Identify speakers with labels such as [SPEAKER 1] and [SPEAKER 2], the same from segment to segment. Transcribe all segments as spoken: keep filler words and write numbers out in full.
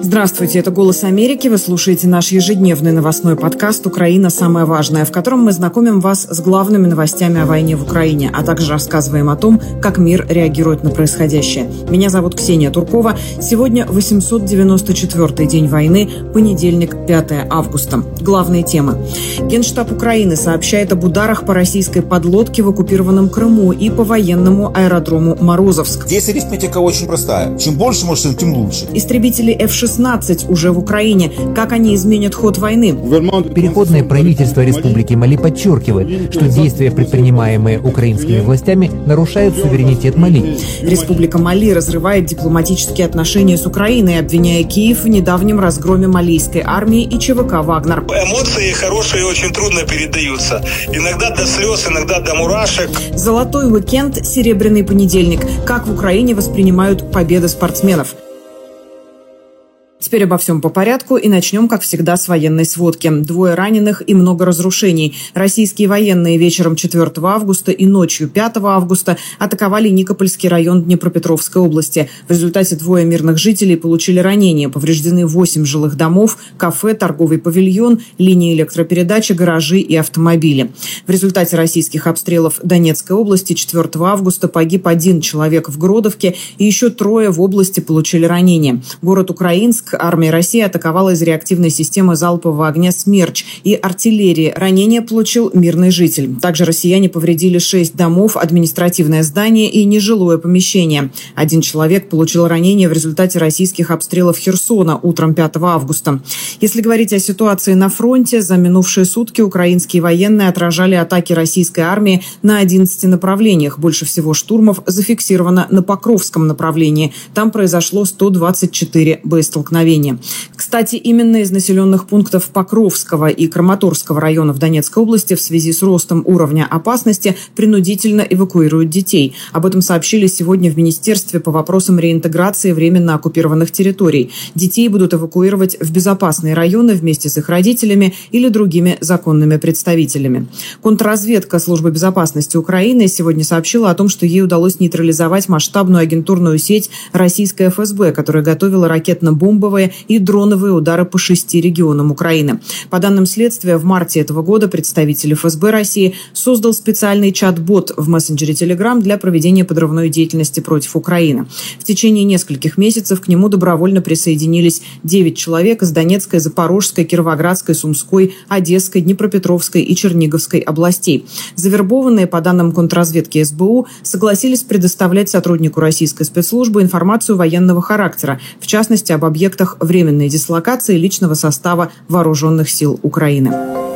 [SPEAKER 1] Здравствуйте, это «Голос Америки». Вы слушаете наш ежедневный новостной подкаст «Украина. Самое важное», в котором мы знакомим вас с главными новостями о войне в Украине, а также рассказываем о том, как мир реагирует на происходящее. Меня зовут Ксения Туркова. Сегодня восемьсот девяносто четвёртый день войны, понедельник, пятое августа. Главные темы. Генштаб Украины сообщает об ударах по российской подлодке в оккупированном Крыму и по военному аэродрому Морозовск.
[SPEAKER 2] Здесь арифметика очень простая. Чем больше машин, тем лучше.
[SPEAKER 1] Истребители эф шестнадцать уже в Украине. Как они изменят ход войны?
[SPEAKER 3] Переходное правительство Республики Мали подчеркивает, что действия, предпринимаемые украинскими властями, нарушают суверенитет Мали.
[SPEAKER 1] Республика Мали разрывает дипломатические отношения с Украиной, обвиняя Киев в недавнем разгроме малийской армии и ЧВК «Вагнер».
[SPEAKER 4] Эмоции хорошие очень трудно передаются. Иногда до слез, иногда до мурашек.
[SPEAKER 1] Золотой уикенд, серебряный понедельник. Как в Украине воспринимают победы спортсменов? Теперь обо всем по порядку и начнем, как всегда, с военной сводки. Двое раненых и много разрушений. Российские военные вечером четвёртого августа и ночью пятого августа атаковали Никопольский район Днепропетровской области. В результате двое мирных жителей получили ранения. Повреждены восемь жилых домов, кафе, торговый павильон, линии электропередачи, гаражи и автомобили. В результате российских обстрелов Донецкой области четвёртого августа погиб один человек в Гродовке и еще трое в области получили ранения. Город Украинск армия России атаковала из реактивной системы залпового огня «Смерч» и артиллерии. Ранение получил мирный житель. Также россияне повредили шесть домов, административное здание и нежилое помещение. Один человек получил ранение в результате российских обстрелов Херсона утром пятого августа. Если говорить о ситуации на фронте, за минувшие сутки украинские военные отражали атаки российской армии на одиннадцати направлениях. Больше всего штурмов зафиксировано на Покровском направлении. Там произошло сто двадцать четыре боестолкновения. Кстати, именно из населенных пунктов Покровского и Краматорского районов Донецкой области в связи с ростом уровня опасности принудительно эвакуируют детей. Об этом сообщили сегодня в Министерстве по вопросам реинтеграции временно оккупированных территорий. Детей будут эвакуировать в безопасные районы вместе с их родителями или другими законными представителями. Контрразведка Службы безопасности Украины сегодня сообщила о том, что ей удалось нейтрализовать масштабную агентурную сеть российской эф эс бэ, которая готовила ракетно-бомбовые и дроновые удары по шести регионам Украины. По данным следствия, в марте этого года представитель эф эс бэ России создал специальный чат-бот в мессенджере Telegram для проведения подрывной деятельности против Украины. В течение нескольких месяцев к нему добровольно присоединились девять человек из Донецкой, Запорожской, Кировоградской, Сумской, Одесской, Днепропетровской и Черниговской областей. Завербованные, по данным контрразведки эс бэ у, согласились предоставлять сотруднику российской спецслужбы информацию военного характера, в частности, об объектах временной дислокации личного состава вооруженных сил Украины.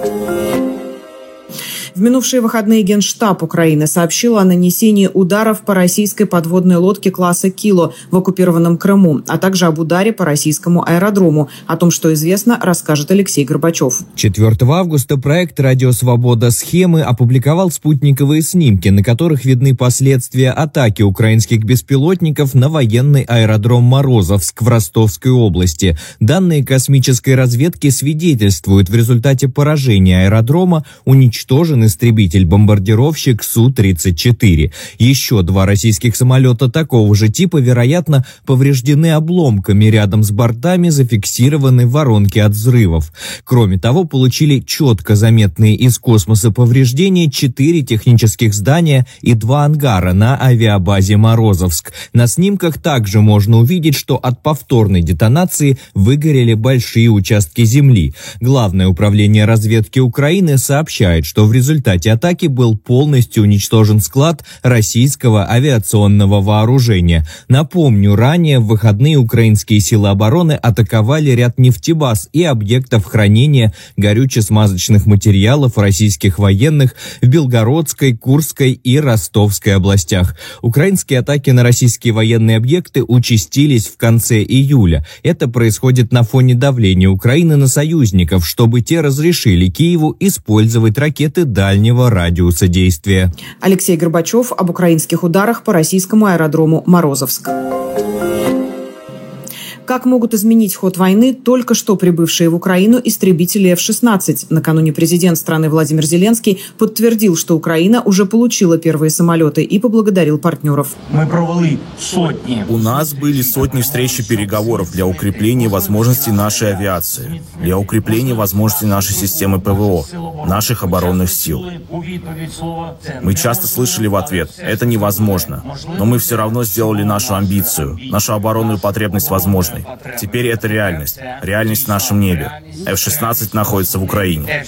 [SPEAKER 1] В минувшие выходные Генштаб Украины сообщил о нанесении ударов по российской подводной лодке класса «Кило» в оккупированном Крыму, а также об ударе по российскому аэродрому. О том, что известно, расскажет Алексей Горбачев.
[SPEAKER 5] четвёртого августа проект «Радио Свобода. Схемы» опубликовал спутниковые снимки, на которых видны последствия атаки украинских беспилотников на военный аэродром Морозовск в Ростовской области. Данные космической разведки свидетельствуют, в результате поражения аэродрома уничтожены истребитель-бомбардировщик Су тридцать четыре. Еще два российских самолета такого же типа, вероятно, повреждены обломками. Рядом с бортами зафиксированы воронки от взрывов. Кроме того, получили четко заметные из космоса повреждения четыре технических здания и два ангара на авиабазе Морозовск. На снимках также можно увидеть, что от повторной детонации выгорели большие участки земли. Главное управление разведки Украины сообщает, что в результате В результате атаки был полностью уничтожен склад российского авиационного вооружения. Напомню, ранее в выходные украинские силы обороны атаковали ряд нефтебаз и объектов хранения горюче-смазочных материалов российских военных в Белгородской, Курской и Ростовской областях. Украинские атаки на российские военные объекты участились в конце июля. Это происходит на фоне давления Украины на союзников, чтобы те разрешили Киеву использовать ракеты дальнего радиуса действия.
[SPEAKER 1] Алексей Горбачев об украинских ударах по российскому аэродрому Морозовск. Как могут изменить ход войны только что прибывшие в Украину истребители эф шестнадцать? Накануне президент страны Владимир Зеленский подтвердил, что Украина уже получила первые самолеты и поблагодарил партнеров.
[SPEAKER 6] Мы провели сотни.
[SPEAKER 7] У нас были сотни встреч и переговоров для укрепления возможностей нашей авиации, для укрепления возможностей нашей системы ПВО, наших оборонных сил. Мы часто слышали в ответ: это невозможно. Но мы все равно сделали нашу амбицию, нашу оборонную потребность возможной. Теперь это реальность. Реальность в нашем небе. эф шестнадцать находится в Украине.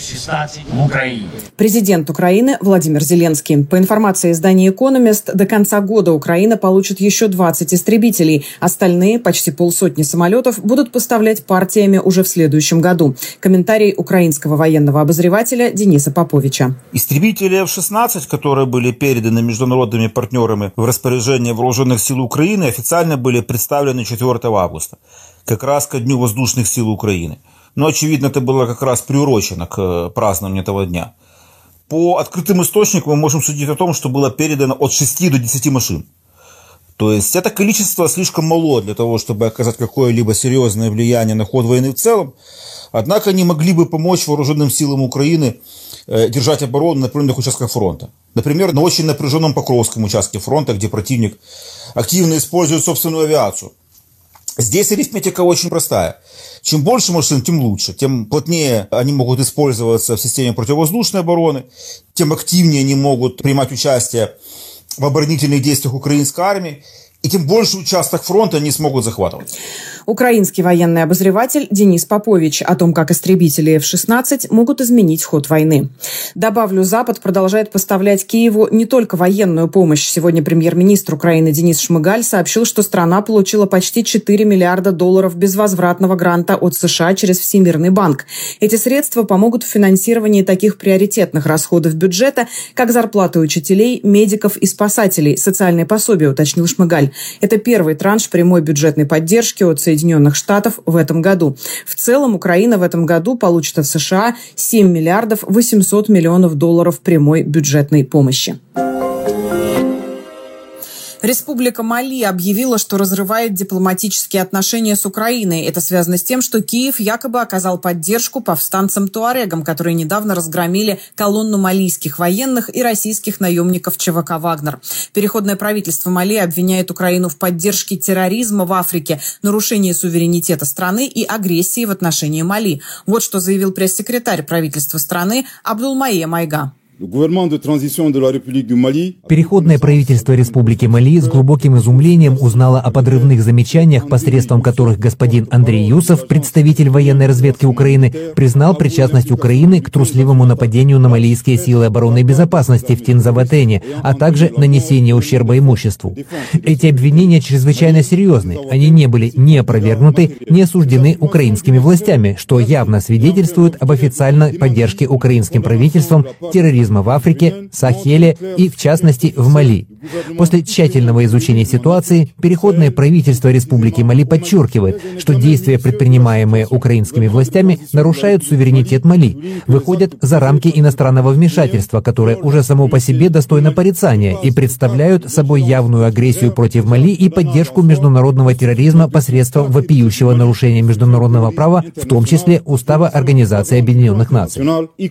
[SPEAKER 1] Президент Украины Владимир Зеленский. По информации издания «Экономист», до конца года Украина получит еще двадцать истребителей. Остальные, почти полсотни самолетов, будут поставлять партиями уже в следующем году. Комментарий украинского военного обозревателя Дениса Поповича.
[SPEAKER 2] Истребители эф шестнадцать, которые были переданы международными партнерами в распоряжение вооруженных сил Украины, официально были представлены четвёртого августа, как раз ко Дню воздушных сил Украины. Но, очевидно, это было как раз приурочено к празднованию этого дня. По открытым источникам мы можем судить о том, что было передано от шести до десяти машин. То есть это количество слишком мало для того, чтобы оказать какое-либо серьезное влияние на ход войны в целом. Однако они могли бы помочь вооруженным силам Украины держать оборону на определенных участках фронта. Например, на очень напряженном Покровском участке фронта, где противник активно использует собственную авиацию. Здесь арифметика очень простая. Чем больше машин, тем лучше. Тем плотнее они могут использоваться в системе противовоздушной обороны, тем активнее они могут принимать участие в оборонительных действиях украинской армии, и тем больше участок фронта они смогут захватывать.
[SPEAKER 1] Украинский военный обозреватель Денис Попович о том, как истребители эф шестнадцать могут изменить ход войны. Добавлю, Запад продолжает поставлять Киеву не только военную помощь. Сегодня премьер-министр Украины Денис Шмыгаль сообщил, что страна получила почти четыре миллиарда долларов безвозвратного гранта от США через Всемирный банк. Эти средства помогут в финансировании таких приоритетных расходов бюджета, как зарплаты учителей, медиков и спасателей, социальные пособия, уточнил Шмыгаль. Это первый транш прямой бюджетной поддержки от Соединенных Штатов в этом году. В целом Украина в этом году получит от США семь миллиардов восемьсот миллионов долларов прямой бюджетной помощи. Республика Мали объявила, что разрывает дипломатические отношения с Украиной. Это связано с тем, что Киев якобы оказал поддержку повстанцам-туарегам, которые недавно разгромили колонну малийских военных и российских наемников ЧВК «Вагнер». Переходное правительство Мали обвиняет Украину в поддержке терроризма в Африке, нарушении суверенитета страны и агрессии в отношении Мали. Вот что заявил пресс-секретарь правительства страны Абдулмае Майга.
[SPEAKER 3] Переходное правительство Республики Мали с глубоким изумлением узнало о подрывных замечаниях, посредством которых господин Андрей Юсов, представитель военной разведки Украины, признал причастность Украины к трусливому нападению на малийские силы обороны и безопасности в Тинзаватене, а также нанесение ущерба имуществу. Эти обвинения чрезвычайно серьезны. Они не были ни опровергнуты, ни осуждены украинскими властями, что явно свидетельствует об официальной поддержке украинским правительством терроризма в Африке, Сахеле и, в частности, в Мали. После тщательного изучения ситуации, Переходное правительство Республики Мали подчеркивает, что действия, предпринимаемые украинскими властями, нарушают суверенитет Мали, выходят за рамки иностранного вмешательства, которое уже само по себе достойно порицания, и представляют собой явную агрессию против Мали и поддержку международного терроризма посредством вопиющего нарушения международного права, в том числе Устава Организации Объединенных Наций.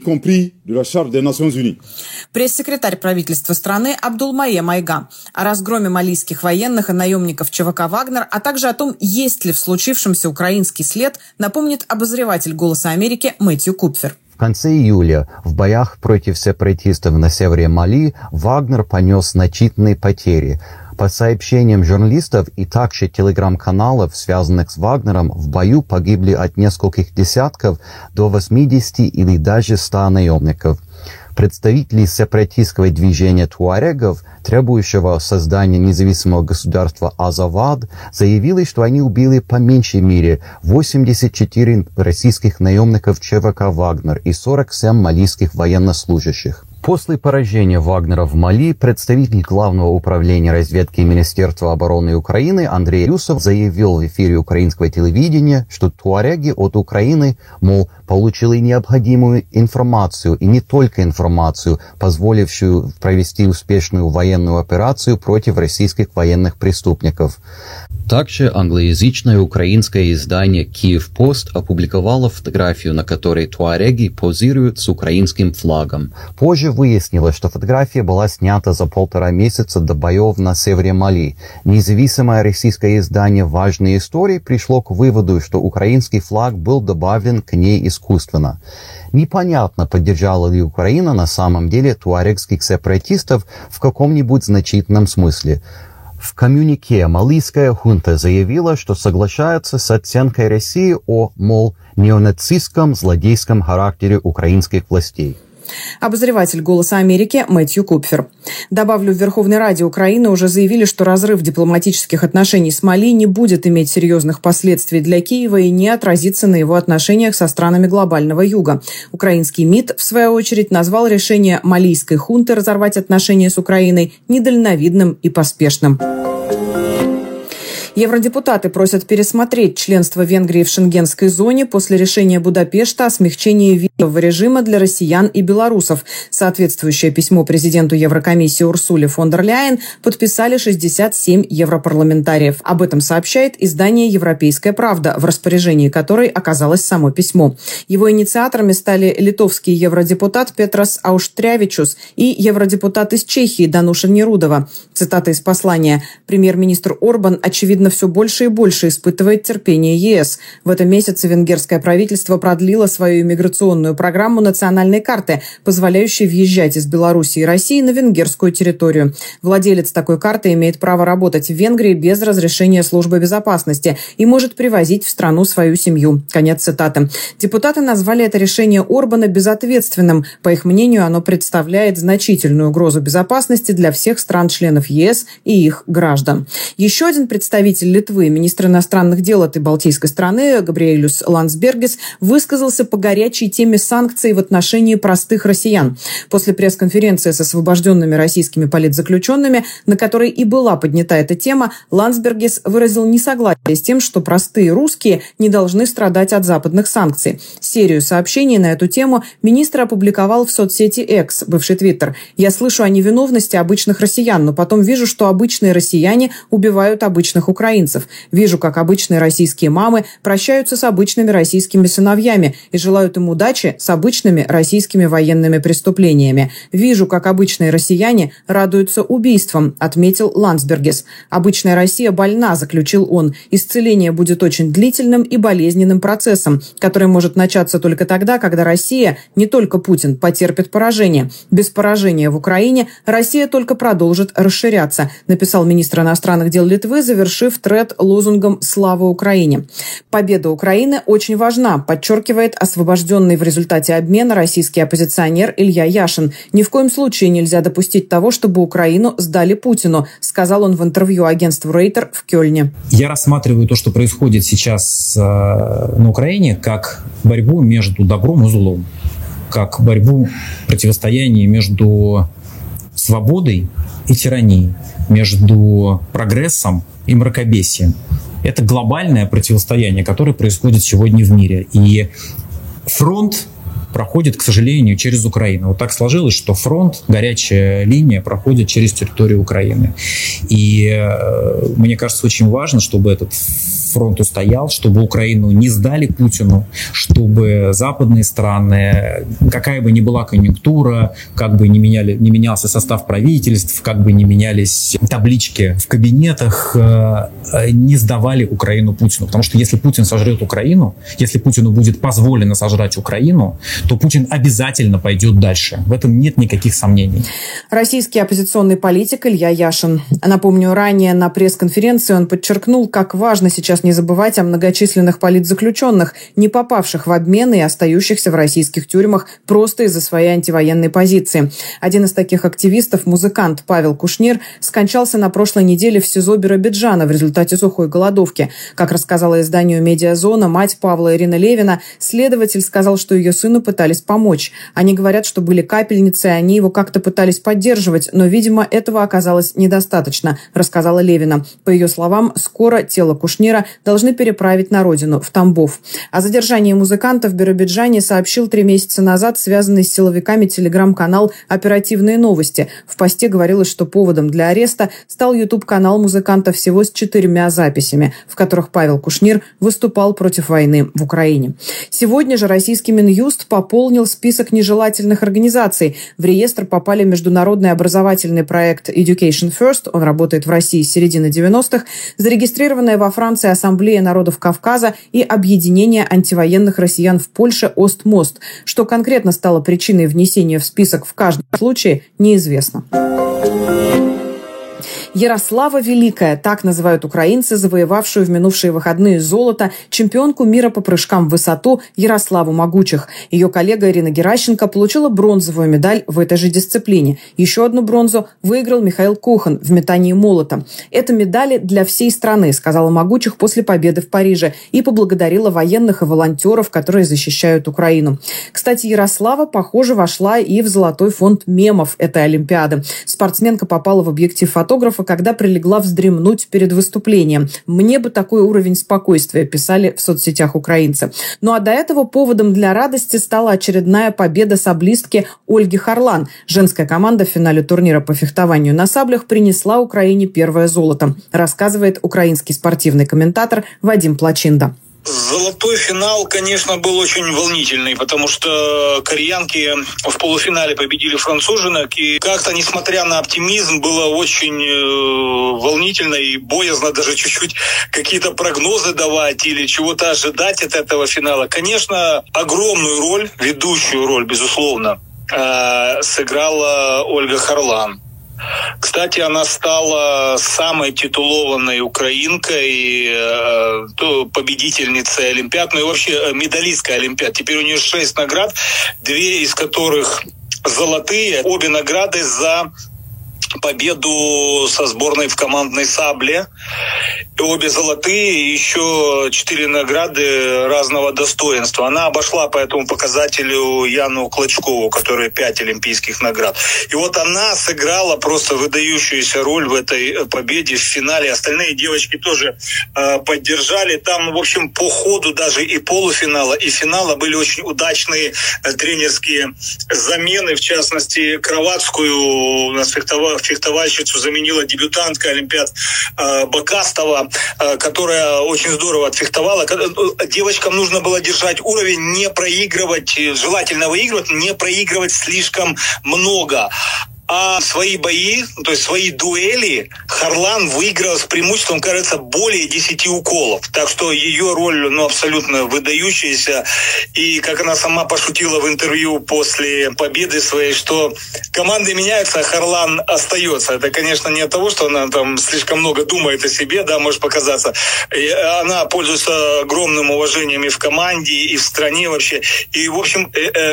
[SPEAKER 1] Пресс-секретарь правительства страны Абдулмае Майга о разгроме малийских военных и наемников ЧВК «Вагнер», а также о том, есть ли в случившемся украинский след, напомнит обозреватель «Голоса Америки» Мэтью Купфер.
[SPEAKER 8] В конце июля в боях против сепаратистов на севере Мали Вагнер понес значительные потери. По сообщениям журналистов и также телеграм-каналов, связанных с Вагнером, в бою погибли от нескольких десятков до восьмидесяти или даже ста наемников. Представители сепаратистского движения туарегов, требующего создания независимого государства Азавад, заявили, что они убили по меньшей мере восемьдесят четыре российских наемников ЧВК «Вагнер» и сорок семь малийских военнослужащих. После поражения Вагнера в Мали представитель Главного управления разведки Министерства обороны Украины Андрей Юсов заявил в эфире украинского телевидения, что туареги от Украины, мол, получили необходимую информацию, и не только информацию, позволившую провести успешную военную операцию против российских военных преступников. Также англоязычное украинское издание «Киев-Пост» опубликовало фотографию, на которой туареги позируют с украинским флагом. Позже выяснилось, что фотография была снята за полтора месяца до боев на севере Мали. Независимое российское издание «Важные истории» пришло к выводу, что украинский флаг был добавлен к ней искусственно. Непонятно, поддержала ли Украина на самом деле туарегских сепаратистов в каком-нибудь значительном смысле. В коммюнике малийская хунта заявила, что соглашается с оценкой России о, мол, неонацистском злодейском характере украинских властей.
[SPEAKER 1] Обозреватель «Голоса Америки» Мэтью Купфер. Добавлю, в Верховной Раде Украины уже заявили, что разрыв дипломатических отношений с Мали не будет иметь серьезных последствий для Киева и не отразится на его отношениях со странами глобального юга. Украинский МИД, в свою очередь, назвал решение малийской хунты разорвать отношения с Украиной недальновидным и поспешным. Евродепутаты просят пересмотреть членство Венгрии в шенгенской зоне после решения Будапешта о смягчении визового режима для россиян и белорусов. Соответствующее письмо президенту Еврокомиссии Урсуле фон дер Ляйен подписали шестьдесят семь европарламентариев. Об этом сообщает издание «Европейская правда», в распоряжении которой оказалось само письмо. Его инициаторами стали литовский евродепутат Петрас Ауштрявичус и евродепутат из Чехии Дануша Нерудова. Цитата из послания. «Премьер-министр Орбан, очевидно, все больше и больше испытывает терпение ЕС. В этом месяце венгерское правительство продлило свою иммиграционную программу национальной карты, позволяющей въезжать из Беларуси и России на венгерскую территорию. Владелец такой карты имеет право работать в Венгрии без разрешения службы безопасности и может привозить в страну свою семью». Конец цитаты. Депутаты назвали это решение Орбана безответственным. По их мнению, оно представляет значительную угрозу безопасности для всех стран-членов ЕС и их граждан. Еще один представитель Литвы, министр иностранных дел этой балтийской страны Габриэлюс Ландсбергис, высказался по горячей теме санкций в отношении простых россиян. После пресс-конференции с освобожденными российскими политзаключенными, на которой и была поднята эта тема, Ландсбергис выразил несогласие с тем, что простые русские не должны страдать от западных санкций. Серию сообщений на эту тему министр опубликовал в соцсети X, бывший Твиттер. «Я слышу о невиновности обычных россиян, но потом вижу, что обычные россияне убивают обычных украинцев. Вижу, как обычные российские мамы прощаются с обычными российскими сыновьями и желают им удачи с обычными российскими военными преступлениями. Вижу, как обычные россияне радуются убийствам», отметил Ландсбергис. «Обычная Россия больна», заключил он. «Исцеление будет очень длительным и болезненным процессом, который может начаться только тогда, когда Россия, не только Путин, потерпит поражение. Без поражения в Украине Россия только продолжит расширяться», написал министр иностранных дел Литвы, завершив тред лозунгом «Слава Украине». «Победа Украины очень важна», подчеркивает освобожденный в результате обмена российский оппозиционер Илья Яшин. «Ни в коем случае нельзя допустить того, чтобы Украину сдали Путину», сказал он в интервью агентству Рейтер в Кёльне.
[SPEAKER 9] Я рассматриваю то, что происходит сейчас э, на Украине, как борьбу между добром и злом, как борьбу, противостояние между свободой и тиранией, между прогрессом и мракобесием. Это глобальное противостояние, которое происходит сегодня в мире. И фронт проходит, к сожалению, через Украину. Вот так сложилось, что фронт, горячая линия проходит через территорию Украины. И э, мне кажется, очень важно, чтобы этот фронт устоял, чтобы Украину не сдали Путину, чтобы западные страны, какая бы ни была конъюнктура, как бы ни, меняли, не менялся состав правительств, как бы ни менялись таблички в кабинетах, не сдавали Украину Путину. Потому что если Путин сожрет Украину, если Путину будет позволено сожрать Украину, то Путин обязательно пойдет дальше. В этом нет никаких сомнений.
[SPEAKER 1] Российский оппозиционный политик Илья Яшин. Напомню, ранее на пресс-конференции он подчеркнул, как важно сейчас не забывать о многочисленных политзаключенных, не попавших в обмены и остающихся в российских тюрьмах просто из-за своей антивоенной позиции. Один из таких активистов, музыкант Павел Кушнир, скончался на прошлой неделе в СИЗО Биробиджана в результате сухой голодовки. Как рассказала изданию «Медиазона» мать Павла Ирина Левина, следователь сказал, что ее сыну пытались помочь. Они говорят, что были капельницы, и они его как-то пытались поддерживать, но, видимо, этого оказалось недостаточно, рассказала Левина. По ее словам, скоро тело Кушнира должны переправить на родину, в Тамбов. О задержании музыканта в Биробиджане сообщил три месяца назад связанный с силовиками телеграм-канал «Оперативные новости». В посте говорилось, что поводом для ареста стал ютуб-канал музыканта всего с четырьмя записями, в которых Павел Кушнир выступал против войны в Украине. Сегодня же российский Минюст пополнил список нежелательных организаций. В реестр попали международный образовательный проект Education First, он работает в России с середины девяностых, зарегистрированная во Франции Ассамблея народов Кавказа и объединение антивоенных россиян в Польше «Остмост». Что конкретно стало причиной внесения в список в каждом случае, неизвестно. Ярослава Великая, так называют украинцы, завоевавшую в минувшие выходные золото, чемпионку мира по прыжкам в высоту Ярославу Могучих. Ее коллега Ирина Геращенко получила бронзовую медаль в этой же дисциплине. Еще одну бронзу выиграл Михаил Кохан в метании молота. Это медали для всей страны, сказала Могучих после победы в Париже и поблагодарила военных и волонтеров, которые защищают Украину. Кстати, Ярослава, похоже, вошла и в золотой фонд мемов этой Олимпиады. Спортсменка попала в объектив фотографа, когда прилегла вздремнуть перед выступлением. «Мне бы такой уровень спокойствия», писали в соцсетях украинцы. Ну а до этого поводом для радости стала очередная победа саблистки Ольги Харлан. Женская команда в финале турнира по фехтованию на саблях принесла Украине первое золото, рассказывает украинский спортивный комментатор Вадим Плачинда.
[SPEAKER 4] Золотой финал, конечно, был очень волнительный, потому что кореянки в полуфинале победили француженок, и как-то, несмотря на оптимизм, было очень э, волнительно и боязно даже чуть-чуть какие-то прогнозы давать или чего-то ожидать от этого финала. Конечно, огромную роль, ведущую роль, безусловно, э, сыграла Ольга Харлан. Кстати, она стала самой титулованной украинкой, э, победительницей Олимпиад, ну и вообще медалисткой Олимпиад. Теперь у нее шесть наград, две из которых золотые, обе награды за победу со сборной в командной сабле. Обе золотые, еще четыре награды разного достоинства. Она обошла по этому показателю Яну Клочкову, которая пять олимпийских наград. И вот она сыграла просто выдающуюся роль в этой победе в финале. Остальные девочки тоже э, поддержали. Там, в общем, по ходу даже и полуфинала, и финала были очень удачные э, тренерские замены. В частности, Кроватскую у нас фехтовала фехтовальщицу заменила дебютантка Олимпиад э, Бакастова, э, которая очень здорово отфехтовала. Девочкам нужно было держать уровень, не проигрывать, желательно выигрывать, не проигрывать слишком много. А свои бои, то есть свои дуэли Харлан выиграла с преимуществом, кажется, более десяти уколов. Так что ее роль, ну, абсолютно выдающаяся. И как она сама пошутила в интервью после победы своей, что команды меняются, а Харлан остается. Это, конечно, не от того, что она там слишком много думает о себе, да, может показаться. И она пользуется огромным уважением и в команде, и в стране вообще. И, в общем,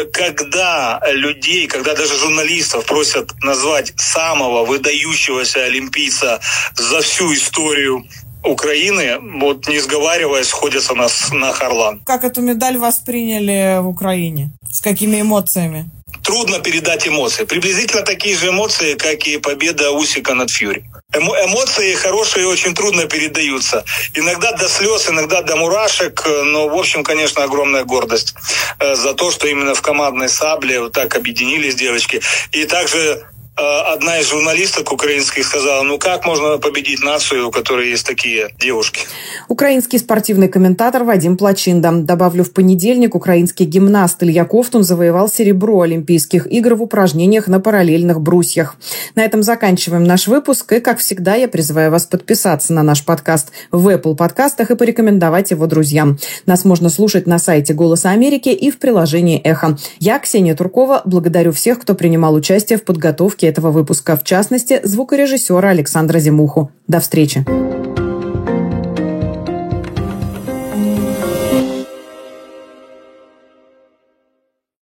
[SPEAKER 4] когда людей, когда даже журналистов просят назвать самого выдающегося олимпийца за всю историю Украины, вот не сговариваясь, сходятся на, на Харлан.
[SPEAKER 10] Как эту медаль восприняли в Украине? С какими эмоциями?
[SPEAKER 4] Трудно передать эмоции. Приблизительно такие же эмоции, как и победа Усика над Фьюри. Эмо- эмоции хорошие очень трудно передаются. Иногда до слез, иногда до мурашек. Но, в общем, конечно, огромная гордость э, за то, что именно в командной сабле вот так объединились девочки. И также одна из журналисток украинских сказала, ну как можно победить нацию, у которой есть такие девушки?
[SPEAKER 1] Украинский спортивный комментатор Вадим Плачинда. Добавлю, в понедельник украинский гимнаст Илья Ковтун завоевал серебро Олимпийских игр в упражнениях на параллельных брусьях. На этом заканчиваем наш выпуск. И, как всегда, я призываю вас подписаться на наш подкаст в Apple подкастах и порекомендовать его друзьям. Нас можно слушать на сайте «Голоса Америки» и в приложении «Эхо». Я, Ксения Туркова, благодарю всех, кто принимал участие в подготовке этого выпуска, в частности, звукорежиссера Александра Зимуху. До встречи!